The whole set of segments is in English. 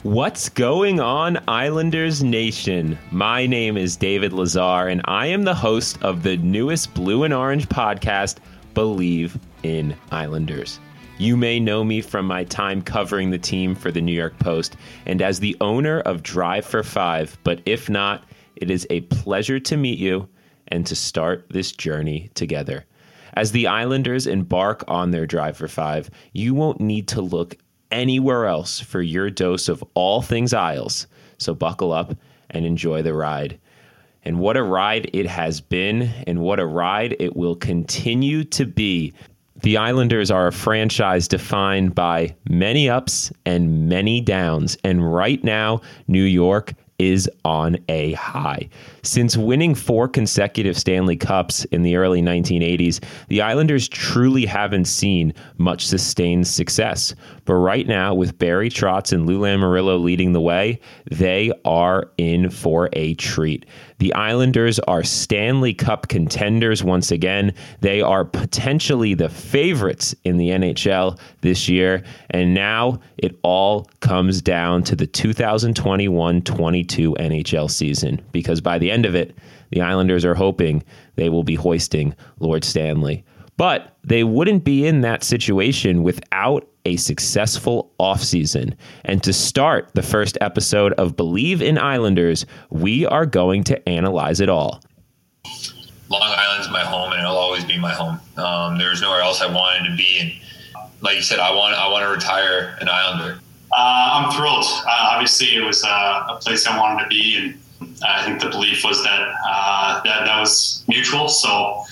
What's going on, Islanders Nation? My name is David Lazar, and I am the host of the newest Blue and Orange podcast, Believe in Islanders. You may know me from my time covering the team for the New York Post and as the owner of Drive for Five, but if not, it is a pleasure to meet you and to start this journey together. As the Islanders embark on their Drive for Five, you won't need to look anywhere else for your dose of all things Isles. So buckle up and enjoy the ride. And what a ride it has been, and what a ride it will continue to be. The Islanders are a franchise defined by many ups and many downs. And right now, New York is on a high. Since winning 4 consecutive Stanley Cups in the early 1980s, the Islanders truly haven't seen much sustained success. But right now, with Barry Trotz and Lou Lamoriello leading the way, they are in for a treat. The Islanders are Stanley Cup contenders once again. They are potentially the favorites in the NHL this year. And now it all comes down to the 2021-22 NHL season, because by the end of it, the Islanders are hoping they will be hoisting Lord Stanley. But they wouldn't be in that situation without a successful offseason. And to start the first episode of Believe in Islanders, we are going to analyze it all. Long Island's my home, and it'll always be my home. There's nowhere else I wanted to be. And like you said, I want to retire an Islander. I'm thrilled. Obviously, it was a place I wanted to be, and I think the belief was that that was mutual. So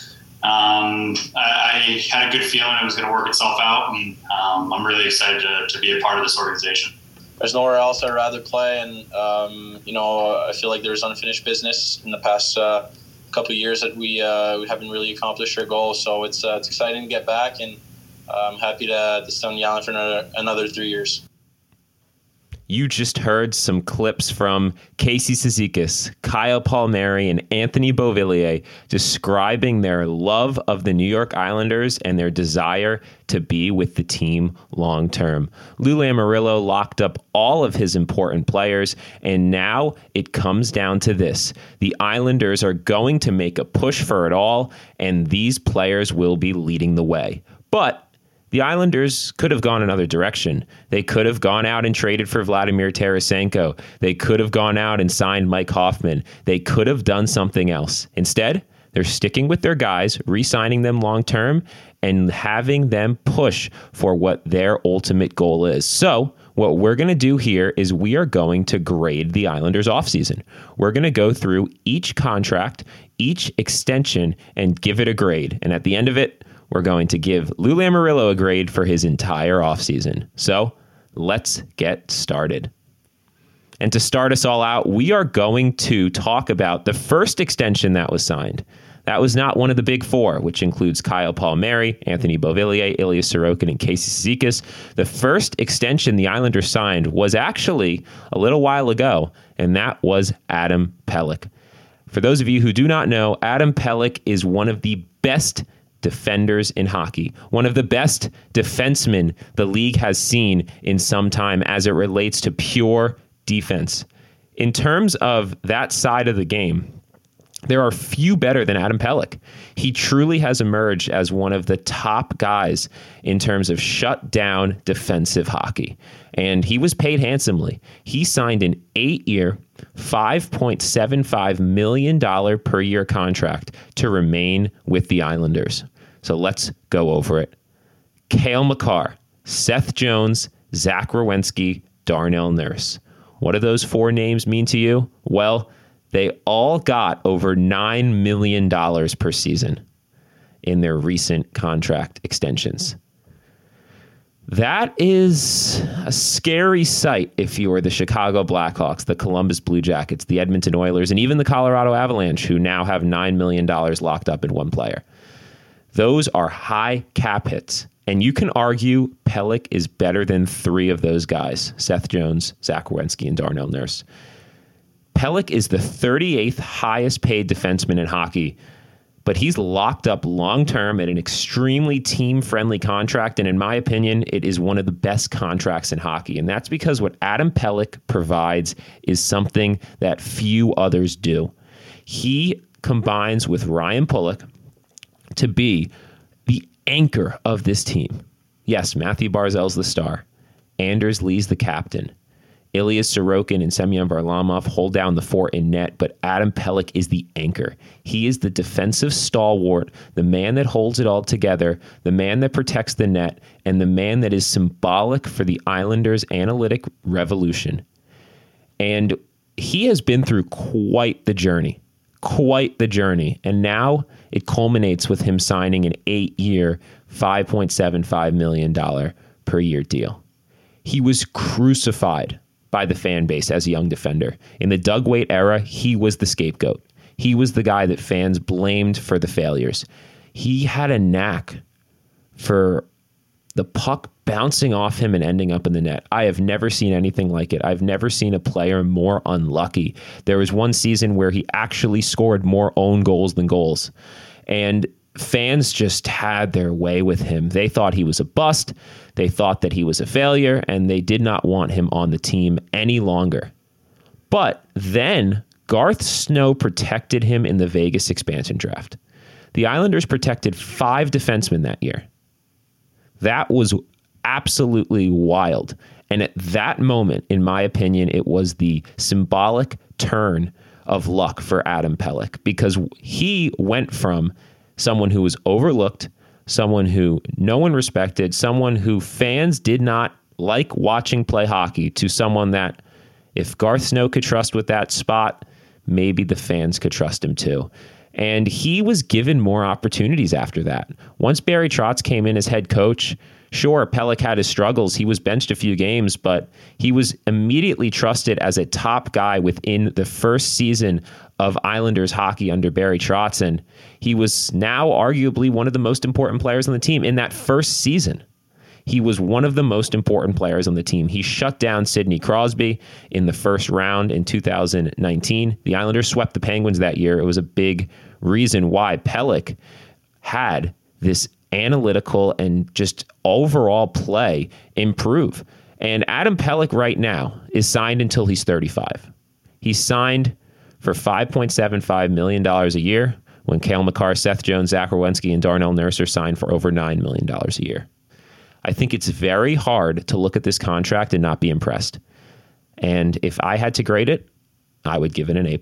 I had a good feeling it was going to work itself out, and I'm really excited to be a part of this organization. There's nowhere else I'd rather play, and I feel like there's unfinished business in the past couple of years that we haven't really accomplished our goals. So it's exciting to get back, and I'm happy to stay on the island for another 3 years. You just heard some clips from Casey Cizikas, Kyle Palmieri, and Anthony Beauvillier describing their love of the New York Islanders and their desire to be with the team long term. Lou Lamoriello locked up all of his important players, and now it comes down to this. The Islanders are going to make a push for it all, and these players will be leading the way. But the Islanders could have gone another direction. They could have gone out and traded for Vladimir Tarasenko. They could have gone out and signed Mike Hoffman. They could have done something else. Instead, they're sticking with their guys, re-signing them long-term, and having them push for what their ultimate goal is. So what we're going to do here is we are going to grade the Islanders offseason. We're going to go through each contract, each extension, and give it a grade. And at the end of it, we're going to give Lou Lamoriello a grade for his entire offseason. So let's get started. And to start us all out, we are going to talk about the first extension that was signed. That was not one of the big four, which includes Kyle Palmieri, Anthony Beauvillier, Ilya Sorokin, and Casey Cizikas. The first extension the Islanders signed was actually a little while ago, and that was Adam Pelech. For those of you who do not know, Adam Pelech is one of the best defenders in hockey, one of the best defensemen the league has seen in some time as it relates to pure defense. In terms of that side of the game, there are few better than Adam Pelech. He truly has emerged as one of the top guys in terms of shut-down defensive hockey. And he was paid handsomely. He signed an 8-year, $5.75 million per year contract to remain with the Islanders. So let's go over it. Cale Makar, Seth Jones, Zach Werenski, Darnell Nurse. What do those 4 names mean to you? Well, they all got over $9 million per season in their recent contract extensions. That is a scary sight if you are the Chicago Blackhawks, the Columbus Blue Jackets, the Edmonton Oilers, and even the Colorado Avalanche, who now have $9 million locked up in one player. Those are high cap hits. And you can argue Pelech is better than 3 of those guys, Seth Jones, Zach Werenski, and Darnell Nurse. Pelech is the 38th highest paid defenseman in hockey, but he's locked up long-term at an extremely team-friendly contract, and in my opinion, it is one of the best contracts in hockey, and that's because what Adam Pelech provides is something that few others do. He combines with Ryan Pulock to be the anchor of this team. Yes, Matthew Barzal's the star. Anders Lee's the captain. Ilya Sorokin and Semyon Varlamov hold down the fort in net, but Adam Pelech is the anchor. He is the defensive stalwart, the man that holds it all together, the man that protects the net, and the man that is symbolic for the Islanders' analytic revolution. And he has been through quite the journey. And now it culminates with him signing an 8-year, $5.75 million per year deal. He was crucified by the fan base as a young defender. In the Doug Weight era, he was the scapegoat. He was the guy that fans blamed for the failures. He had a knack for the puck bouncing off him and ending up in the net. I have never seen anything like it. I've never seen a player more unlucky. There was one season where he actually scored more own goals than goals. And fans just had their way with him. They thought he was a bust. They thought that he was a failure, and they did not want him on the team any longer. But then Garth Snow protected him in the Vegas expansion draft. The Islanders protected 5 defensemen that year. That was absolutely wild. And at that moment, in my opinion, it was the symbolic turn of luck for Adam Pelech, because he went from someone who was overlooked, someone who no one respected, someone who fans did not like watching play hockey, to someone that if Garth Snow could trust with that spot, maybe the fans could trust him too. And he was given more opportunities after that. Once Barry Trotz came in as head coach, sure, Pelech had his struggles. He was benched a few games, but he was immediately trusted as a top guy within the first season of Islanders hockey under Barry Trotz. And he was now arguably one of the most important players on the team in that first season. He was one of the most important players on the team. He shut down Sidney Crosby in the first round in 2019. The Islanders swept the Penguins that year. It was a big reason why Pelech had this analytical and just overall play improve. And Adam Pelech right now is signed until he's 35. He's signed for $5.75 million a year, when Cale Makar, Seth Jones, Zach Werenski, and Darnell Nurse are signed for over $9 million a year. I think it's very hard to look at this contract and not be impressed. And if I had to grade it, I would give it an A+.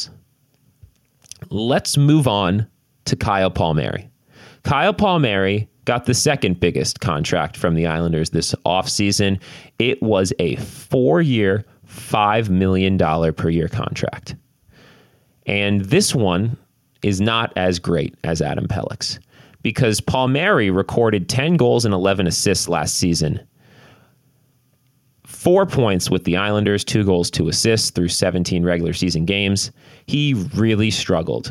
Let's move on to Kyle Palmieri. Kyle Palmieri got the second biggest contract from the Islanders this offseason. It was a 4-year, $5 million per year contract. And this one is not as great as Adam Pelech's, because Palmieri recorded 10 goals and 11 assists last season. 4 points with the Islanders, 2 goals, 2 assists through 17 regular season games. He really struggled.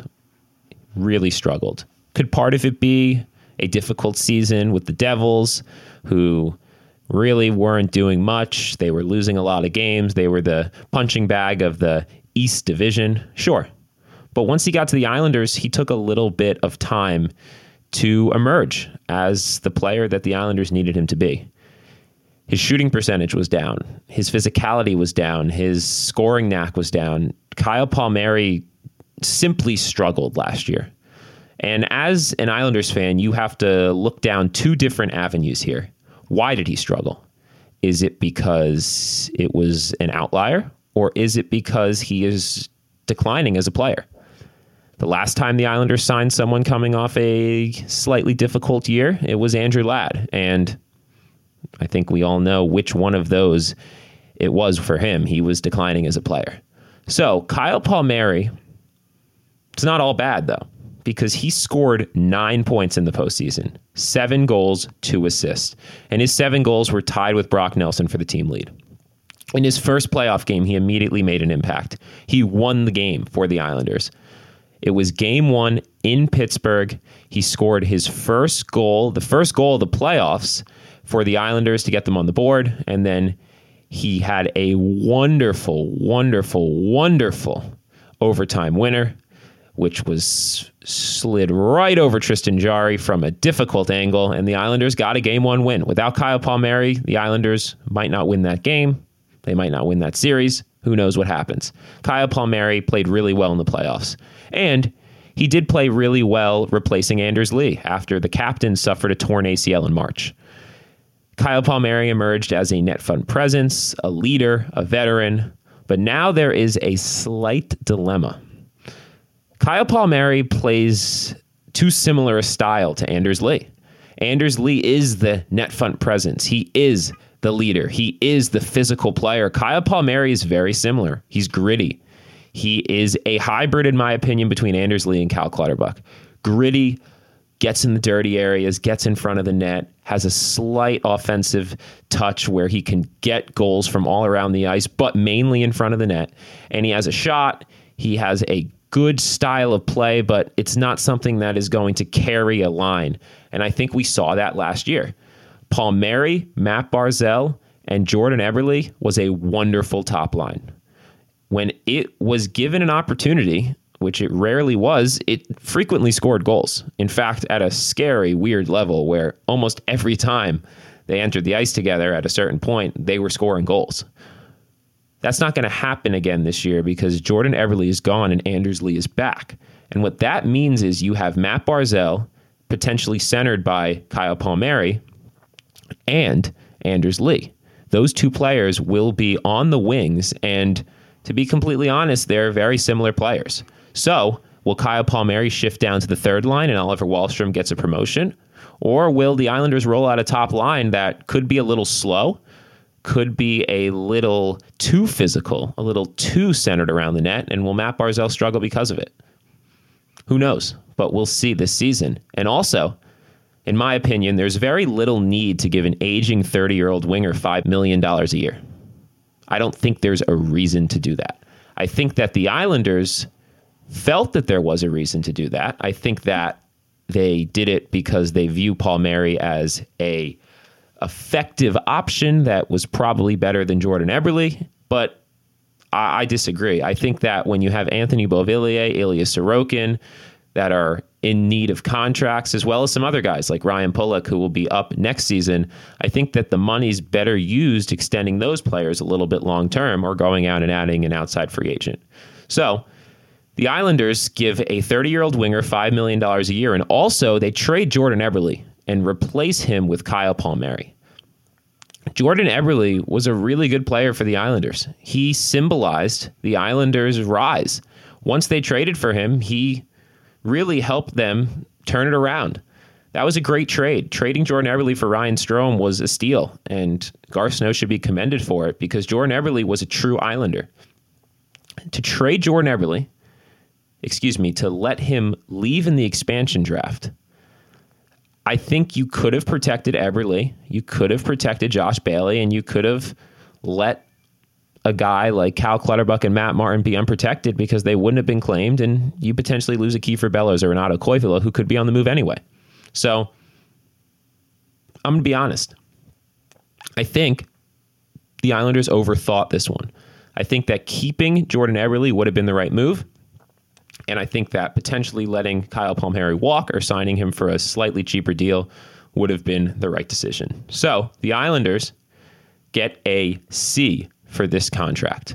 Could part of it be a difficult season with the Devils, who really weren't doing much? They were losing a lot of games. They were the punching bag of the East Division. Sure. But once he got to the Islanders, he took a little bit of time to emerge as the player that the Islanders needed him to be. His shooting percentage was down. His physicality was down. His scoring knack was down. Kyle Palmieri simply struggled last year. And as an Islanders fan, you have to look down 2 different avenues here. Why did he struggle? Is it because it was an outlier, or is it because he is declining as a player? The last time the Islanders signed someone coming off a slightly difficult year, it was Andrew Ladd. And I think we all know which one of those it was for him. He was declining as a player. So Kyle Palmieri, it's not all bad, though, because he scored 9 points in the postseason, 7 goals, 2 assists. And his 7 goals were tied with Brock Nelson for the team lead. In his first playoff game, he immediately made an impact. He won the game for the Islanders. It was game 1 in Pittsburgh. He scored his first goal, the first goal of the playoffs for the Islanders to get them on the board. And then he had a wonderful overtime winner which was slid right over Tristan Jarry from a difficult angle, and the Islanders got a Game 1 win. Without Kyle Palmieri, the Islanders might not win that game. They might not win that series. Who knows what happens? Kyle Palmieri played really well in the playoffs, and he did play really well replacing Anders Lee after the captain suffered a torn ACL in March. Kyle Palmieri emerged as a net front presence, a leader, a veteran, but now there is a slight dilemma. Kyle Palmieri plays too similar a style to Anders Lee. Anders Lee is the net front presence. He is the leader. He is the physical player. Kyle Palmieri is very similar. He's gritty. He is a hybrid, in my opinion, between Anders Lee and Cal Clutterbuck. Gritty, gets in the dirty areas, gets in front of the net, has a slight offensive touch where he can get goals from all around the ice, but mainly in front of the net. And he has a shot. He has a good style of play, but it's not something that is going to carry a line. And I think we saw that last year. Palmieri, Matt Barzal, and Jordan Eberle was a wonderful top line. When it was given an opportunity, which it rarely was, it frequently scored goals. In fact, at a scary, weird level where almost every time they entered the ice together at a certain point, they were scoring goals. That's not going to happen again this year because Jordan Eberle is gone and Anders Lee is back. And what that means is you have Matt Barzal, potentially centered by Kyle Palmieri, and Anders Lee. Those two players will be on the wings, and to be completely honest, they're very similar players. So, will Kyle Palmieri shift down to the third line and Oliver Wahlstrom gets a promotion? Or will the Islanders roll out a top line that could be a little slow, could be a little too physical, a little too centered around the net, and will Matt Barzal struggle because of it? Who knows? But we'll see this season. And also, in my opinion, there's very little need to give an aging 30-year-old winger $5 million a year. I don't think there's a reason to do that. I think that the Islanders felt that there was a reason to do that. I think that they did it because they view Palmieri as a effective option that was probably better than Jordan Eberle, but I disagree. I think that when you have Anthony Beauvillier, Ilya Sorokin that are in need of contracts, as well as some other guys like Ryan Pulock, who will be up next season, I think that the money's better used extending those players a little bit long term or going out and adding an outside free agent. So the Islanders give a 30-year-old winger $5 million a year, and also they trade Jordan Eberle and replace him with Kyle Palmieri. Jordan Eberle was a really good player for the Islanders. He symbolized the Islanders' rise. Once they traded for him, he really helped them turn it around. That was a great trade. Trading Jordan Eberle for Ryan Strome was a steal, and Garth Snow should be commended for it because Jordan Eberle was a true Islander. To trade Jordan Eberle, to let him leave in the expansion draft, I think you could have protected Eberle, you could have protected Josh Bailey, and you could have let a guy like Cal Clutterbuck and Matt Martin be unprotected because they wouldn't have been claimed, and you potentially lose a Kiefer Bellows or Renato Koivula who could be on the move anyway. So I'm going to be honest. I think the Islanders overthought this one. I think that keeping Jordan Eberle would have been the right move. And I think that potentially letting Kyle Palmieri walk or signing him for a slightly cheaper deal would have been the right decision. So the Islanders get a C for this contract.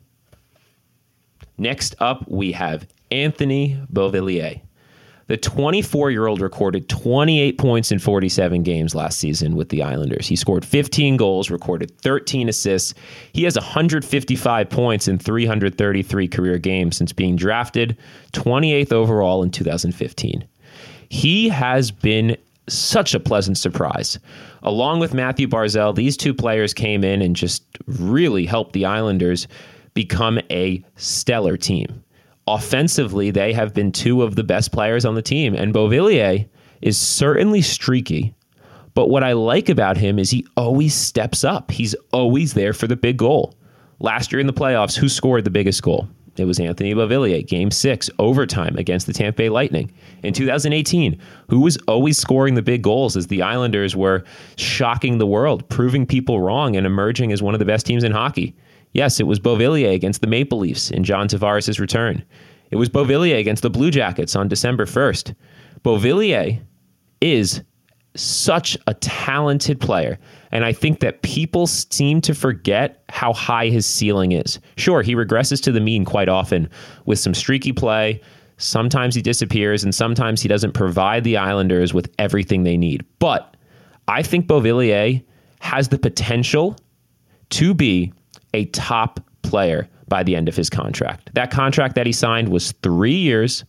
Next up, we have Anthony Beauvillier. The 24-year-old recorded 28 points in 47 games last season with the Islanders. He scored 15 goals, recorded 13 assists. He has 155 points in 333 career games since being drafted 28th overall in 2015. He has been such a pleasant surprise. Along with Matthew Barzal, these two players came in and just really helped the Islanders become a stellar team. Offensively, they have been two of the best players on the team, and Beauvillier is certainly streaky, but what I like about him is he always steps up. He's always there for the big goal. Last year in the playoffs, who scored the biggest goal? It was Anthony Beauvillier, Game 6, overtime against the Tampa Bay Lightning. In 2018, who was always scoring the big goals as the Islanders were shocking the world, proving people wrong, and emerging as one of the best teams in hockey? Yes, it was Beauvillier against the Maple Leafs in John Tavares' return. It was Beauvillier against the Blue Jackets on December 1st. Beauvillier is such a talented player, and I think that people seem to forget how high his ceiling is. Sure, he regresses to the mean quite often with some streaky play. Sometimes he disappears, and sometimes he doesn't provide the Islanders with everything they need. But I think Beauvillier has the potential to be a top player by the end of his contract. That contract that he signed was 3 years,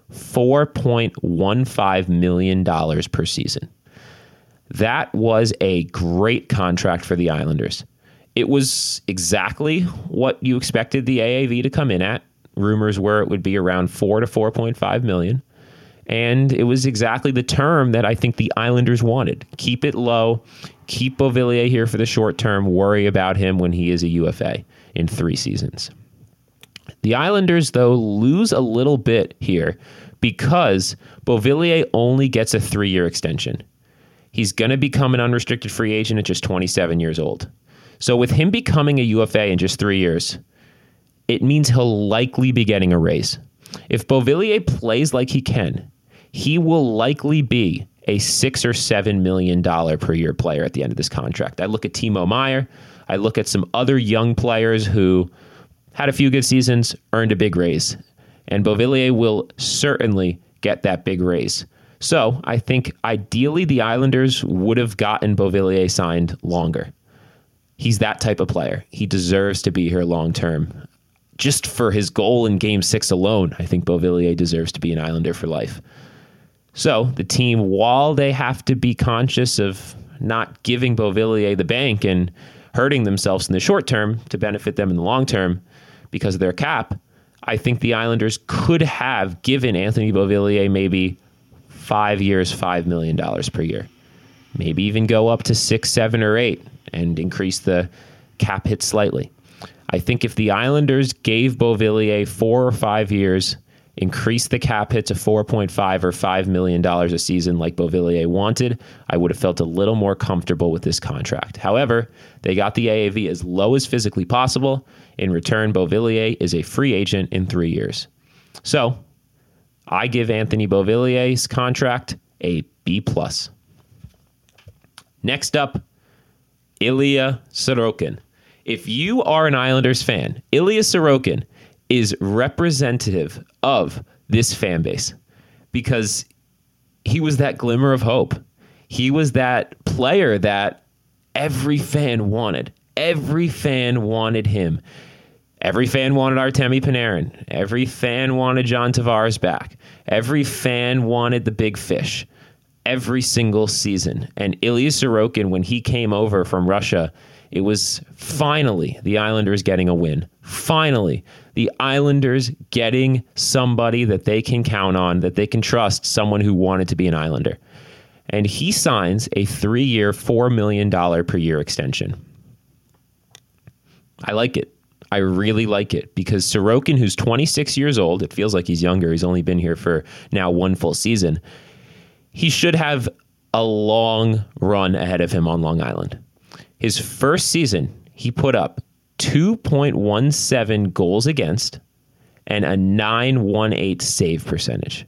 $4.15 million per season. That was a great contract for the Islanders. It was exactly what you expected the AAV to come in at. Rumors were it would be around $4 to $4.5 million. And it was exactly the term that I think the Islanders wanted. Keep it low. Keep Beauvillier here for the short term. Worry about him when he is a UFA in 3 seasons. The Islanders, though, lose a little bit here because Beauvillier only gets a 3-year extension. He's going to become an unrestricted free agent at just 27 years old. So with him becoming a UFA in just 3 years, it means he'll likely be getting a raise. If Beauvillier plays like he can, he will likely be a $6 or $7 million per year player at the end of this contract. I look at Timo Meier. I look at some other young players who had a few good seasons, earned a big raise. And Beauvillier will certainly get that big raise. So I think ideally the Islanders would have gotten Beauvillier signed longer. He's that type of player. He deserves to be here long term. Just for his goal in Game 6 alone, I think Beauvillier deserves to be an Islander for life. So the team, while they have to be conscious of not giving Beauvillier the bank and hurting themselves in the short term to benefit them in the long term because of their cap, I think the Islanders could have given Anthony Beauvillier maybe 5 years, $5 million per year. Maybe even go up to 6, 7, or 8 and increase the cap hit slightly. I think if the Islanders gave Beauvillier 4 or 5 years, increased the cap hit to $4.5 or $5 million a season like Beauvillier wanted, I would have felt a little more comfortable with this contract. However, they got the AAV as low as physically possible. In return, Beauvillier is a free agent in 3 years. So I give Anthony Beauvillier's contract a B+. Next up, Ilya Sorokin. If you are an Islanders fan, Ilya Sorokin is representative of this fan base because he was that glimmer of hope. He was that player that every fan wanted. Every fan wanted him. Every fan wanted Artemi Panarin. Every fan wanted John Tavares back. Every fan wanted the big fish every single season. And Ilya Sorokin, when he came over from Russia, it was finally the Islanders getting a win. Finally, the Islanders getting somebody that they can count on, that they can trust, someone who wanted to be an Islander. And he signs a 3-year, $4 million per year extension. I like it. I really like it because Sorokin, who's 26 years old, it feels like he's younger. He's only been here for now 1 full season. He should have a long run ahead of him on Long Island. His first season, he put up 2.17 goals against and a .918 save percentage.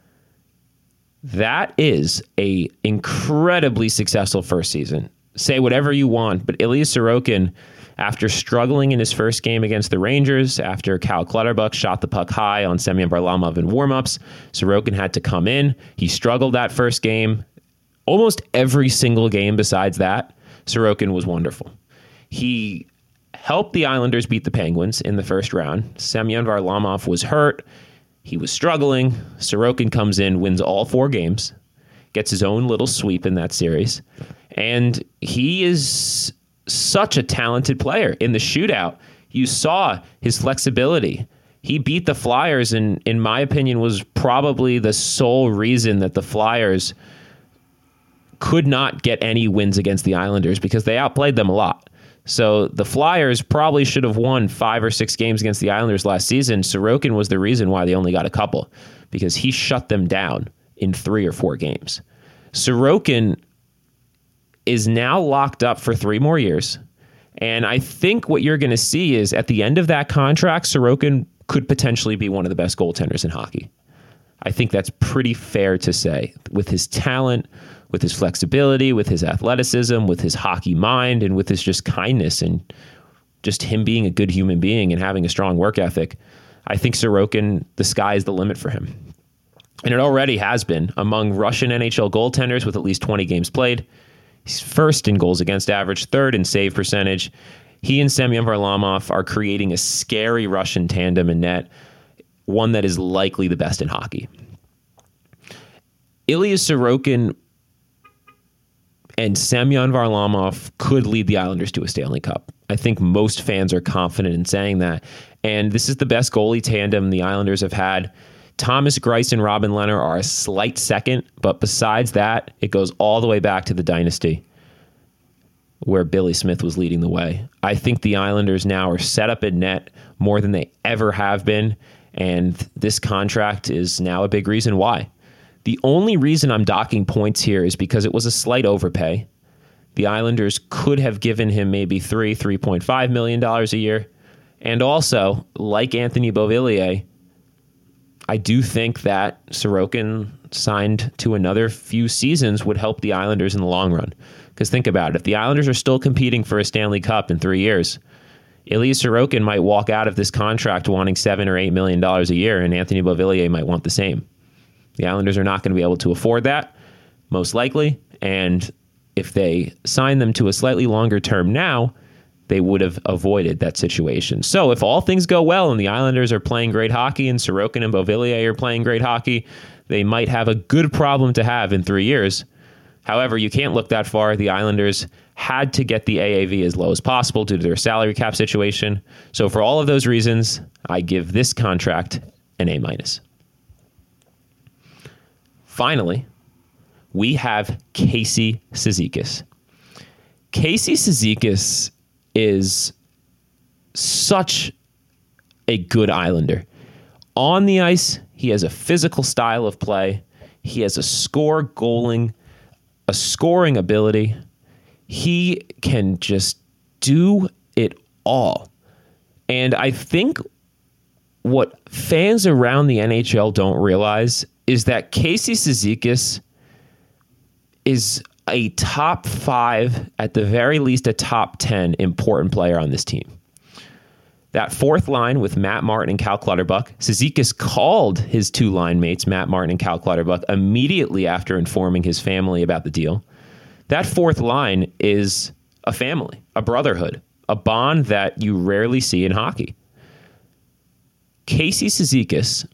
That is a incredibly successful first season. Say whatever you want, but Ilya Sorokin, after struggling in his first game against the Rangers, after Cal Clutterbuck shot the puck high on Semyon Varlamov in warmups, Sorokin had to come in. He struggled that first game. Almost every single game besides that, Sorokin was wonderful. He helped the Islanders beat the Penguins in the first round. Semyon Varlamov was hurt. He was struggling. Sorokin comes in, wins all 4 games, gets his own little sweep in that series. And he is such a talented player. In the shootout, you saw his flexibility. He beat the Flyers and, in my opinion, was probably the sole reason that the Flyers could not get any wins against the Islanders because they outplayed them a lot. So the Flyers probably should have won 5 or 6 games against the Islanders last season. Sorokin was the reason why they only got a couple because he shut them down in 3 or 4 games. Sorokin is now locked up for 3 more years. And I think what you're going to see is at the end of that contract, Sorokin could potentially be one of the best goaltenders in hockey. I think that's pretty fair to say. With his talent, with his flexibility, with his athleticism, with his hockey mind, and with his just kindness and just him being a good human being and having a strong work ethic, I think Sorokin, the sky is the limit for him. And it already has been. Among Russian NHL goaltenders with at least 20 games played, he's first in goals against average, third in save percentage. He and Semyon Varlamov are creating a scary Russian tandem in net, one that is likely the best in hockey. Ilya Sorokin and Semyon Varlamov could lead the Islanders to a Stanley Cup. I think most fans are confident in saying that. And this is the best goalie tandem the Islanders have had. Thomas Greiss and Robin Lehner are a slight second, but besides that, it goes all the way back to the dynasty where Billy Smith was leading the way. I think the Islanders now are set up in net more than they ever have been, and this contract is now a big reason why. The only reason I'm docking points here is because it was a slight overpay. The Islanders could have given him maybe $3.5 million a year. And also, like Anthony Beauvillier, I do think that Sorokin signed to another few seasons would help the Islanders in the long run. Because think about it, if the Islanders are still competing for a Stanley Cup in 3 years, Ilya Sorokin might walk out of this contract wanting $7 or $8 million a year, and Anthony Beauvillier might want the same. The Islanders are not going to be able to afford that, most likely, and if they sign them to a slightly longer term now, they would have avoided that situation. So if all things go well and the Islanders are playing great hockey and Sorokin and Beauvillier are playing great hockey, they might have a good problem to have in 3 years. However, you can't look that far. The Islanders had to get the AAV as low as possible due to their salary cap situation. So for all of those reasons, I give this contract an A-. Finally, we have Casey Cizikas. Casey Cizikas is such a good Islander. On the ice, he has a physical style of play. He has a scoring ability. He can just do it all. And I think what fans around the NHL don't realize is that Casey Cizikas is a top 5, at the very least a top 10 important player on this team. That fourth line with Matt Martin and Cal Clutterbuck, Cizikas called his two line mates, Matt Martin and Cal Clutterbuck, immediately after informing his family about the deal. That fourth line is a family, a brotherhood, a bond that you rarely see in hockey. Casey Cizikas,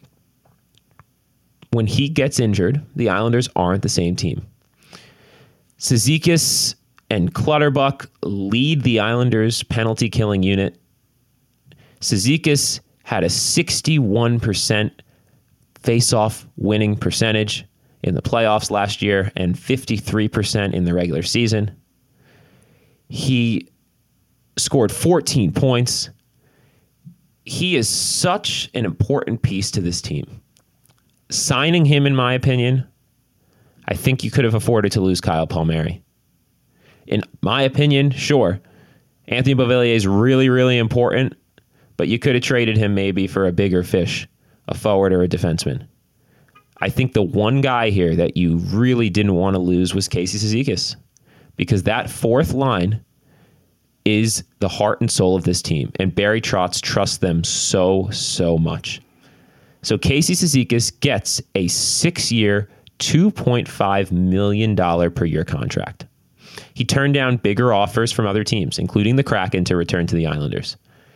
when he gets injured, the Islanders aren't the same team. Cizikas and Clutterbuck lead the Islanders' penalty killing unit. Cizikas had a 61% face-off winning percentage in the playoffs last year and 53% in the regular season. He scored 14 points. He is such an important piece to this team. Signing him, in my opinion, I think you could have afforded to lose Kyle Palmieri. In my opinion, sure, Anthony Beauvillier is really, really important, but you could have traded him maybe for a bigger fish, a forward or a defenseman. I think the one guy here that you really didn't want to lose was Casey Cizikas, because that fourth line is the heart and soul of this team, and Barry Trotz trusts them so, so much. So Casey Cizikas gets a 6-year, $2.5 million per year contract. He turned down bigger offers from other teams, including the Kraken, to return to the Islanders.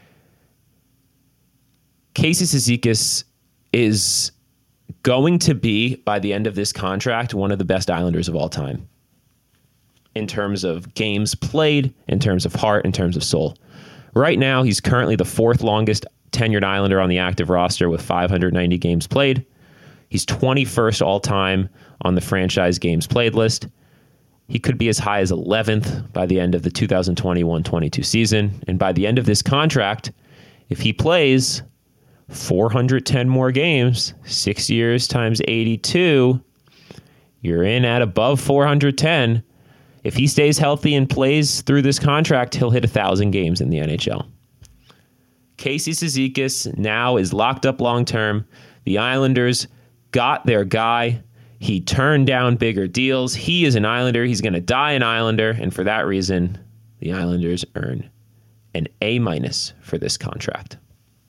Casey Cizikas is going to be, by the end of this contract, one of the best Islanders of all time. In terms of games played, in terms of heart, in terms of soul. Right now, he's currently the fourth longest tenured Islander on the active roster with 590 games played. He's 21st all-time on the franchise games played list. He could be as high as 11th by the end of the 2021-22 season. And by the end of this contract, if he plays 410 more games, 6 years times 82, you're in at above 410. If he stays healthy and plays through this contract, he'll hit 1,000 games in the NHL. Casey Cizikas now is locked up long term. The Islanders got their guy. He turned down bigger deals. He is an Islander. He's going to die an Islander. And for that reason, the Islanders earn an A- for this contract.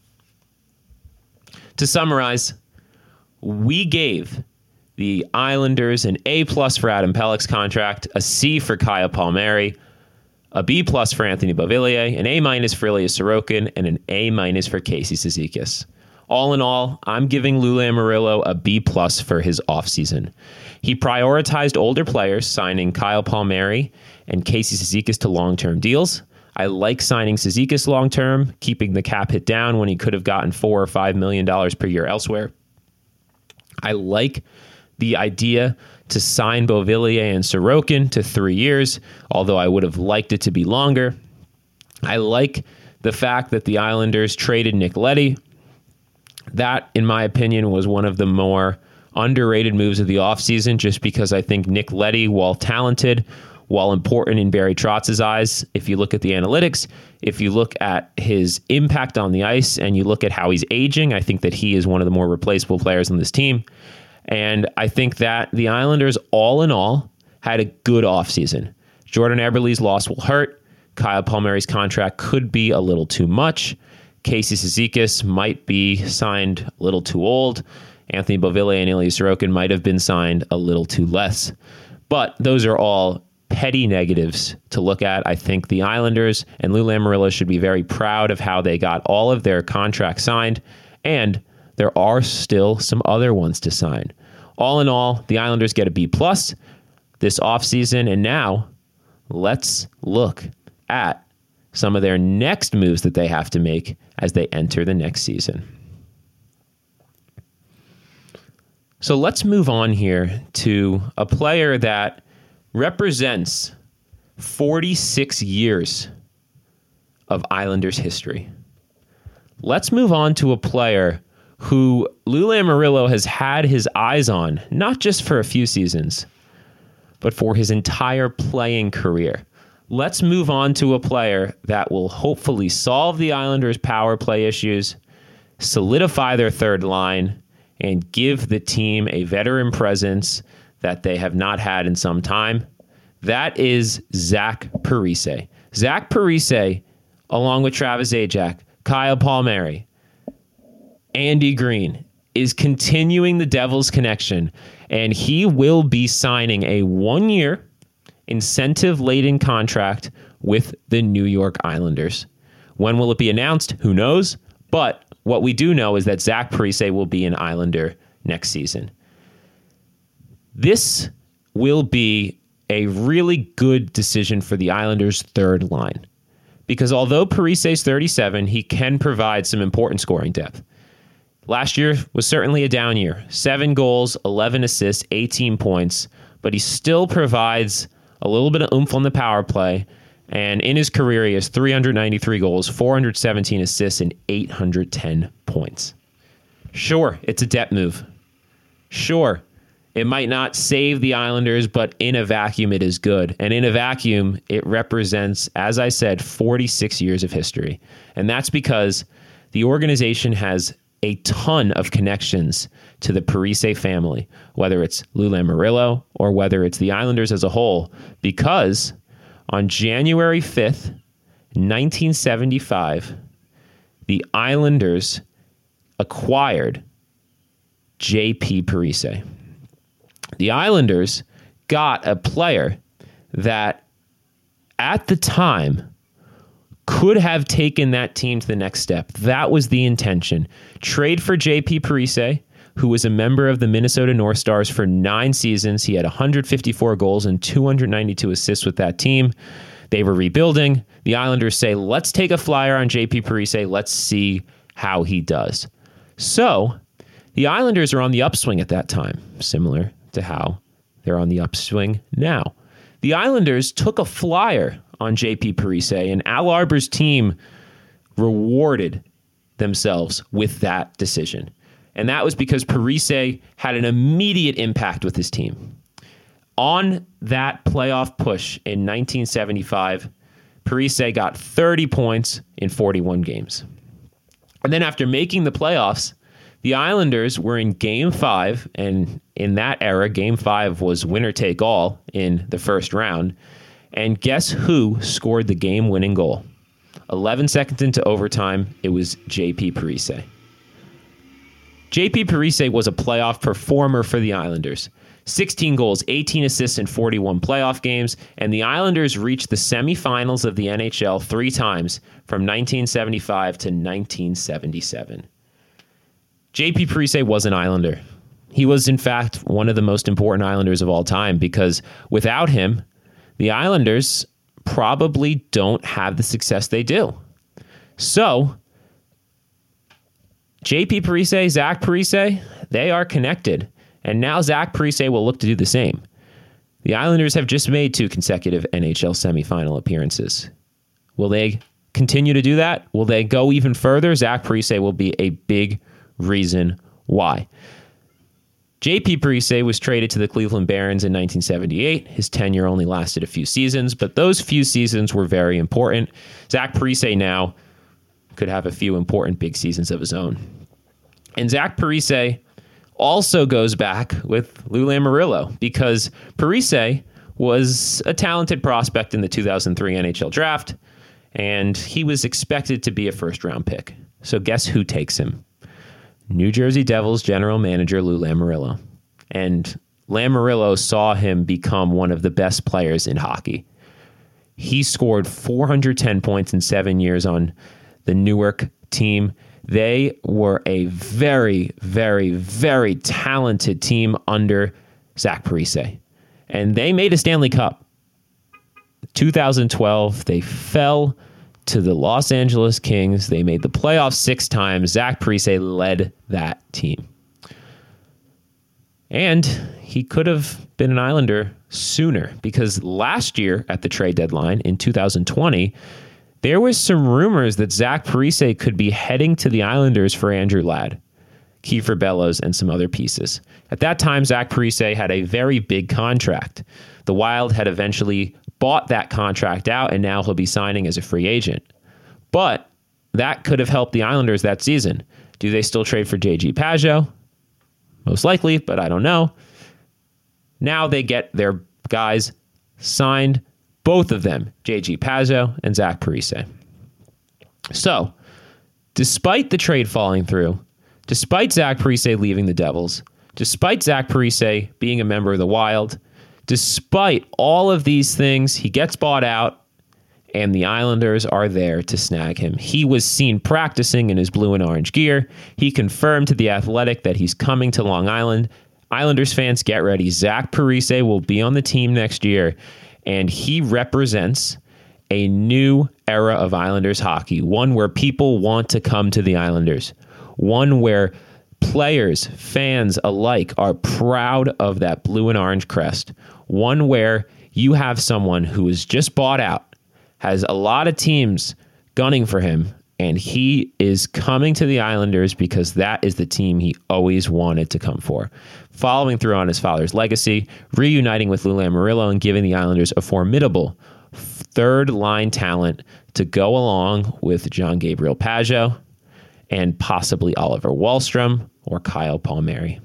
To summarize, we gave the Islanders an A+ for Adam Pelech's contract, a C for Kyle Palmieri, a B+ for Anthony Beauvillier, an A- for Ilya Sorokin, and an A- for Casey Cizikas. All in all, I'm giving Lou Lamoriello a B+ for his offseason. He prioritized older players, signing Kyle Palmieri and Casey Cizikas to long-term deals. I like signing Cizikas long-term, keeping the cap hit down when he could have gotten $4 or $5 million per year elsewhere. I like the idea to sign Beauvillier and Sorokin to 3 years, although I would have liked it to be longer. I like the fact that the Islanders traded Nick Leddy. That, in my opinion, was one of the more underrated moves of the offseason, just because I think Nick Leddy, while talented, while important in Barry Trotz's eyes, if you look at the analytics, if you look at his impact on the ice, and you look at how he's aging, I think that he is one of the more replaceable players on this team. And I think that the Islanders, all in all, had a good offseason. Jordan Eberle's loss will hurt. Kyle Palmieri's contract could be a little too much. Casey Cizikas might be signed a little too old. Anthony Beauvillier and Ilya Sorokin might have been signed a little too less. But those are all petty negatives to look at. I think the Islanders and Lou Lamoriello should be very proud of how they got all of their contracts signed, and there are still some other ones to sign. All in all, the Islanders get a B+ this offseason, and now let's look at some of their next moves that they have to make as they enter the next season. So let's move on here to a player that represents 46 years of Islanders history. Let's move on to a player who Lou Lamoriello has had his eyes on, not just for a few seasons, but for his entire playing career. Let's move on to a player that will hopefully solve the Islanders' power play issues, solidify their third line, and give the team a veteran presence that they have not had in some time. That is Zach Parise. Zach Parise, along with Travis Zajac, Kyle Palmieri, Andy Green, is continuing the Devils connection, and he will be signing a 1-year incentive-laden contract with the New York Islanders. When will it be announced? Who knows? But what we do know is that Zach Parise will be an Islander next season. This will be a really good decision for the Islanders' third line, because although Parise is 37, he can provide some important scoring depth. Last year was certainly a down year. 7 goals, 11 assists, 18 points, but he still provides a little bit of oomph on the power play, and in his career, he has 393 goals, 417 assists, and 810 points. Sure, it's a depth move. Sure, it might not save the Islanders, but in a vacuum, it is good. And in a vacuum, it represents, as I said, 46 years of history. And that's because the organization has a ton of connections to the Parise family, whether it's Lou Lamoriello or whether it's the Islanders as a whole, because on January 5th, 1975, the Islanders acquired J.P. Parise. The Islanders got a player that at the time could have taken that team to the next step. That was the intention. Trade for J.P. Parise, who was a member of the Minnesota North Stars for 9 seasons. He had 154 goals and 292 assists with that team. They were rebuilding. The Islanders say, let's take a flyer on J.P. Parise. Let's see how he does. So the Islanders are on the upswing at that time, similar to how they're on the upswing now. The Islanders took a flyer on J.P. Parise, and Al Arbour's team rewarded themselves with that decision. And that was because Parise had an immediate impact with his team. On that playoff push in 1975, Parise got 30 points in 41 games. And then after making the playoffs, the Islanders were in Game 5, and in that era, Game 5 was winner take all in the first round. And guess who scored the game-winning goal? 11 seconds into overtime, it was J.P. Parise. J.P. Parise was a playoff performer for the Islanders. 16 goals, 18 assists in 41 playoff games, and the Islanders reached the semifinals of the NHL 3 times from 1975 to 1977. J.P. Parise was an Islander. He was, in fact, one of the most important Islanders of all time because without him, the Islanders probably don't have the success they do. So, J.P. Parise, Zach Parise, they are connected. And now Zach Parise will look to do the same. The Islanders have just made 2 consecutive NHL semifinal appearances. Will they continue to do that? Will they go even further? Zach Parise will be a big reason why. J.P. Parise was traded to the Cleveland Barons in 1978. His tenure only lasted a few seasons, but those few seasons were very important. Zach Parise now could have a few important big seasons of his own. And Zach Parise also goes back with Lou Lamoriello because Parise was a talented prospect in the 2003 NHL draft, and he was expected to be a first-round pick. So guess who takes him? New Jersey Devils general manager Lou Lamoriello. And Lamoriello saw him become one of the best players in hockey. He scored 410 points in 7 years on the Newark team. They were a very, very, very talented team under Zach Parise. And they made a Stanley Cup. 2012, they fell to the Los Angeles Kings. They made the playoffs 6 times. Zach Parise led that team. And he could have been an Islander sooner because last year at the trade deadline in 2020, there was some rumors that Zach Parise could be heading to the Islanders for Andrew Ladd, Kiefer Bellows, and some other pieces. At that time, Zach Parise had a very big contract. The Wild had eventually bought that contract out, and now he'll be signing as a free agent. But that could have helped the Islanders that season. Do they still trade for J.G. Pageau? Most likely, but I don't know. Now they get their guys signed, both of them, J.G. Pageau and Zach Parise. So, despite the trade falling through, despite Zach Parise leaving the Devils, despite Zach Parise being a member of the Wild, despite all of these things, he gets bought out, and the Islanders are there to snag him. He was seen practicing in his blue and orange gear. He confirmed to The Athletic that he's coming to Long Island. Islanders fans, get ready. Zach Parise will be on the team next year, and he represents a new era of Islanders hockey, one where people want to come to the Islanders, one where players, fans alike are proud of that blue and orange crest, one where you have someone who is just bought out, has a lot of teams gunning for him, and he is coming to the Islanders because that is the team he always wanted to come for. Following through on his father's legacy, reuniting with Lou Lamoriello and giving the Islanders a formidable third-line talent to go along with John Gabriel Pageau and possibly Oliver Wahlstrom or Kyle Palmieri.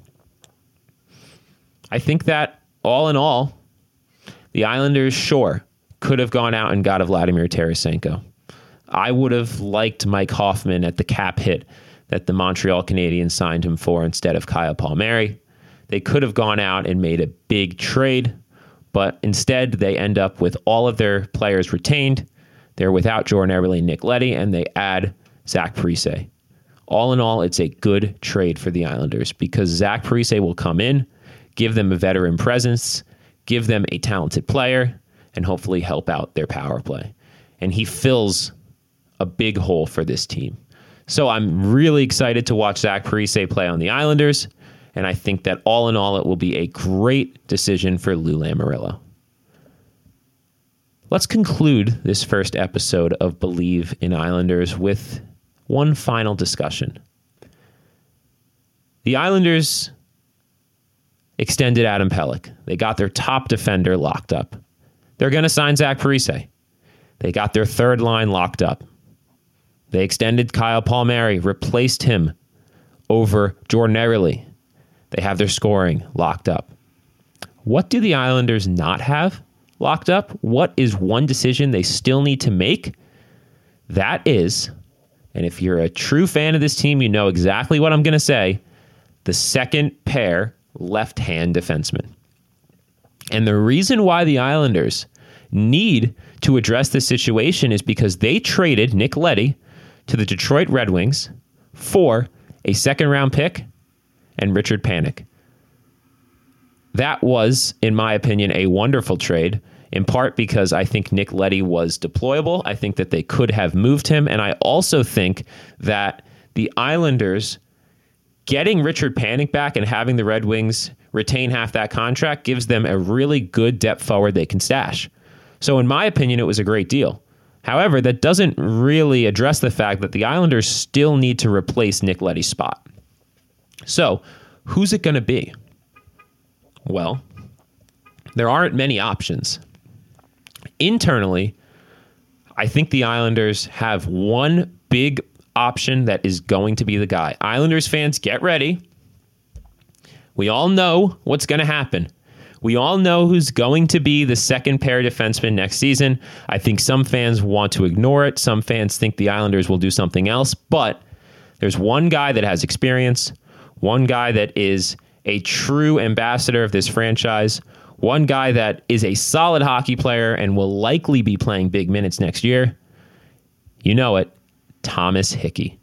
I think that all in all, the Islanders, sure, could have gone out and got a Vladimir Tarasenko. I would have liked Mike Hoffman at the cap hit that the Montreal Canadiens signed him for instead of Kyle Palmieri. They could have gone out and made a big trade, but instead they end up with all of their players retained. They're without Jordan Eberle and Nick Leddy, and they add Zach Parise. All in all, it's a good trade for the Islanders because Zach Parise will come in, give them a veteran presence, give them a talented player, and hopefully help out their power play. And he fills a big hole for this team. So I'm really excited to watch Zach Parise play on the Islanders, and I think that all in all, it will be a great decision for Lou Lamoriello. Let's conclude this first episode of Believe in Islanders with one final discussion. The Islanders extended Adam Pelech. They got their top defender locked up. They're going to sign Zach Parise. They got their third line locked up. They extended Kyle Palmieri, replaced him over Jordan Eberle. They have their scoring locked up. What do the Islanders not have locked up? What is one decision they still need to make? That is, and if you're a true fan of this team, you know exactly what I'm going to say, the second pair left-hand defenseman. And the reason why the Islanders need to address this situation is because they traded Nick Leddy to the Detroit Red Wings for a second-round pick and Richard Panik. That was, in my opinion, a wonderful trade, in part because I think Nick Leddy was deployable. I think that they could have moved him, and I also think that the Islanders getting Richard Panik back and having the Red Wings retain half that contract gives them a really good depth forward they can stash. So in my opinion, it was a great deal. However, that doesn't really address the fact that the Islanders still need to replace Nick Leddy's spot. So who's it going to be? Well, there aren't many options. Internally, I think the Islanders have one big option that is going to be the guy. Islanders fans, get ready. We all know what's going to happen. We all know who's going to be the second pair defenseman next season. I think some fans want to ignore it. Some fans think the Islanders will do something else. But there's one guy that has experience, one guy that is a true ambassador of this franchise, one guy that is a solid hockey player and will likely be playing big minutes next year. You know it, Thomas Hickey.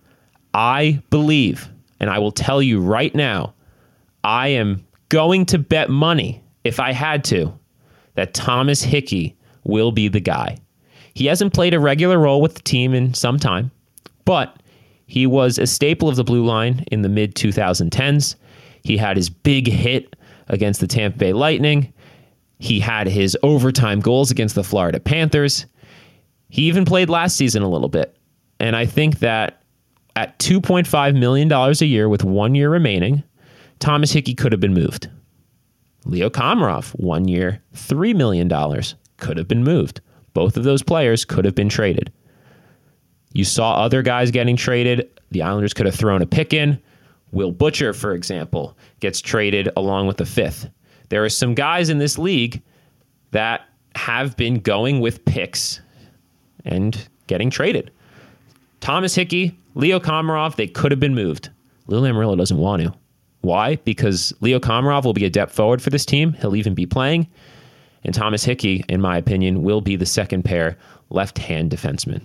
I believe, and I will tell you right now, I am going to bet money, if I had to, that Thomas Hickey will be the guy. He hasn't played a regular role with the team in some time, but he was a staple of the blue line in the mid-2010s. He had his big hit against the Tampa Bay Lightning. He had his overtime goals against the Florida Panthers. He even played last season a little bit. And I think that at $2.5 million a year with 1 year remaining, Thomas Hickey could have been moved. Leo Komarov, 1 year, $3 million, could have been moved. Both of those players could have been traded. You saw other guys getting traded. The Islanders could have thrown a pick in. Will Butcher, for example, gets traded along with the fifth. There are some guys in this league that have been going with picks and getting traded. Thomas Hickey, Leo Komarov, they could have been moved. Lou Lamoriello doesn't want to. Why? Because Leo Komarov will be a depth forward for this team. He'll even be playing. And Thomas Hickey, in my opinion, will be the second pair left-hand defenseman.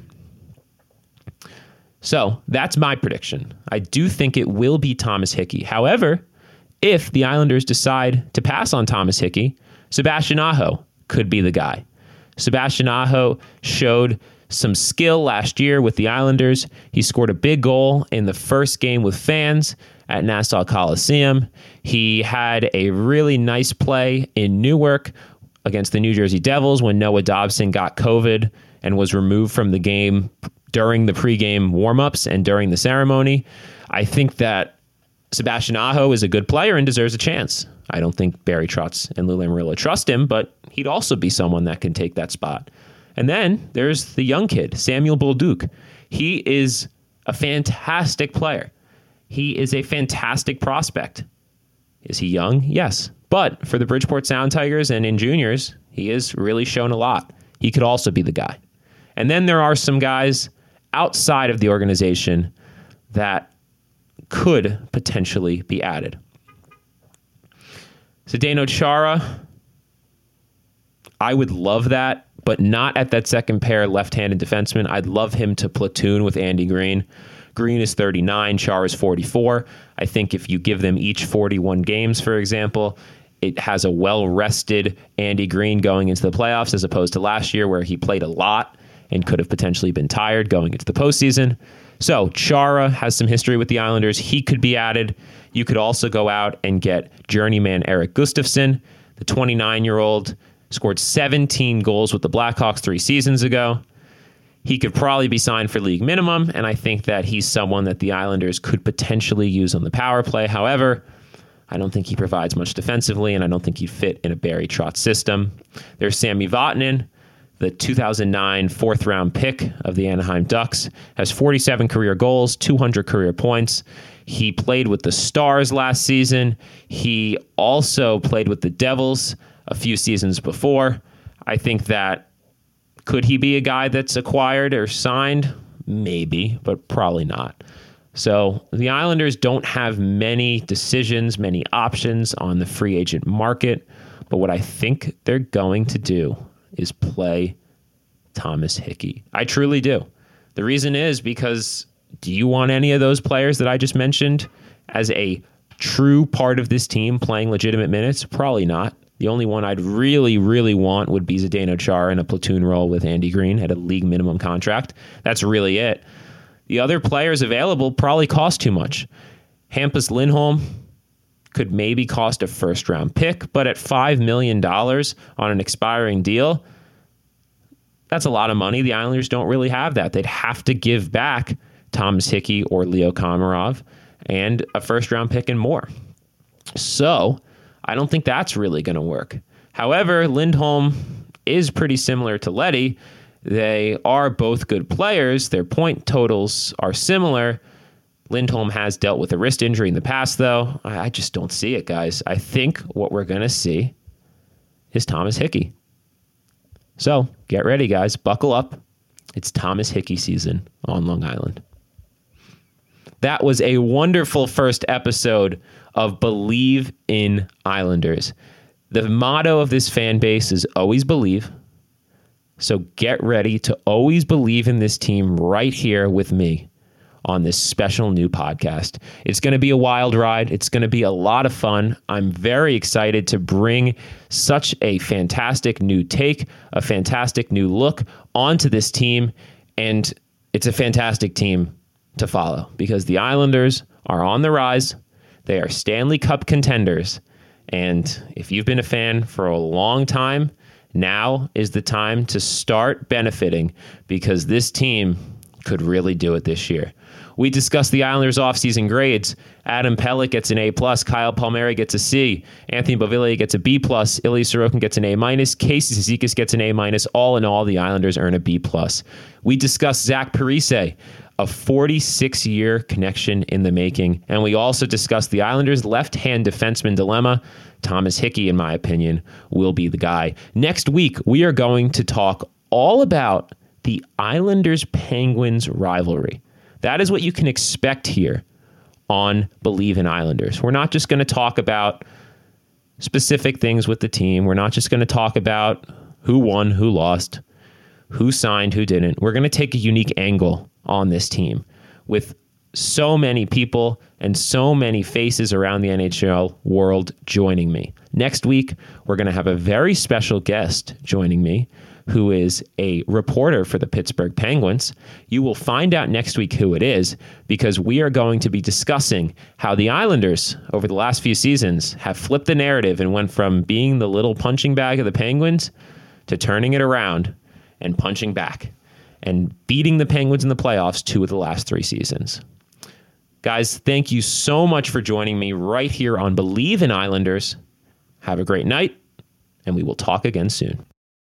So that's my prediction. I do think it will be Thomas Hickey. However, if the Islanders decide to pass on Thomas Hickey, Sebastian Aho could be the guy. Sebastian Aho showed some skill last year with the Islanders. He scored a big goal in the first game with fans at Nassau Coliseum. He had a really nice play in Newark against the New Jersey Devils when Noah Dobson got COVID and was removed from the game during the pregame warmups and during the ceremony. I think that Sebastian Aho is a good player and deserves a chance. I don't think Barry Trotz and Lou Lamoriello trust him, but he'd also be someone that can take that spot. And then there's the young kid, Samuel Bolduc. He is a fantastic player. He is a fantastic prospect. Is he young? Yes. But for the Bridgeport Sound Tigers and in juniors, he has really shown a lot. He could also be the guy. And then there are some guys outside of the organization that could potentially be added. Zdeno Chara, I would love that, but not at that second pair left-handed defenseman. I'd love him to platoon with Andy Green. Green is 39, Chara is 44. I think if you give them each 41 games, for example, it has a well-rested Andy Green going into the playoffs as opposed to last year where he played a lot and could have potentially been tired going into the postseason. So Chara has some history with the Islanders. He could be added. You could also go out and get journeyman Eric Gustafsson, the 29-year-old, scored 17 goals with the Blackhawks 3 seasons ago. He could probably be signed for league minimum, and I think that he's someone that the Islanders could potentially use on the power play. However, I don't think he provides much defensively, and I don't think he'd fit in a Barry Trotz system. There's Sami Vatanen, the 2009 fourth-round pick of the Anaheim Ducks, has 47 career goals, 200 career points. He played with the Stars last season. He also played with the Devils a few seasons before. I think that could he be a guy that's acquired or signed? Maybe, but probably not. So the Islanders don't have many decisions, many options on the free agent market. But what I think they're going to do is play Thomas Hickey. I truly do. The reason is because do you want any of those players that I just mentioned as a true part of this team playing legitimate minutes? Probably not. The only one I'd really, really want would be Zdeno Chara in a platoon role with Andy Green at a league minimum contract. That's really it. The other players available probably cost too much. Hampus Lindholm could maybe cost a first-round pick, but at $5 million on an expiring deal, that's a lot of money. The Islanders don't really have that. They'd have to give back Thomas Hickey or Leo Komarov and a first-round pick and more. So I don't think that's really going to work. However, Lindholm is pretty similar to Leddy. They are both good players. Their point totals are similar. Lindholm has dealt with a wrist injury in the past, though. I just don't see it, guys. I think what we're going to see is Thomas Hickey. So get ready, guys. Buckle up. It's Thomas Hickey season on Long Island. That was a wonderful first episode of Believe in Islanders. The motto of this fan base is always believe. So get ready to always believe in this team right here with me on this special new podcast. It's going to be a wild ride. It's going to be a lot of fun. I'm very excited to bring such a fantastic new take, a fantastic new look onto this team. And it's a fantastic team to follow because the Islanders are on the rise. They are Stanley Cup contenders. And if you've been a fan for a long time, now is the time to start benefiting because this team could really do it this year. We discussed the Islanders' offseason grades. Adam Pelech gets an A+, Kyle Palmieri gets a C, Anthony Beauvillier gets a B+, Ilya Sorokin gets an A-, Casey Cizikas gets an A-. All in all, the Islanders earn a B+. We discussed Zach Parise, a 46-year connection in the making. And we also discussed the Islanders' left-hand defenseman dilemma. Thomas Hickey, in my opinion, will be the guy. Next week, we are going to talk all about the Islanders-Penguins rivalry. That is what you can expect here on Believe in Islanders. We're not just going to talk about specific things with the team. We're not just going to talk about who won, who lost, who signed, who didn't. We're going to take a unique angle on this team with so many people and so many faces around the NHL world joining me. Next week, we're going to have a very special guest joining me who is a reporter for the Pittsburgh Penguins. You will find out next week who it is because we are going to be discussing how the Islanders over the last few seasons have flipped the narrative and went from being the little punching bag of the Penguins to turning it around and punching back and beating the Penguins in the playoffs 2 of the last 3 seasons. Guys, thank you so much for joining me right here on Believe in Islanders. Have a great night, and we will talk again soon.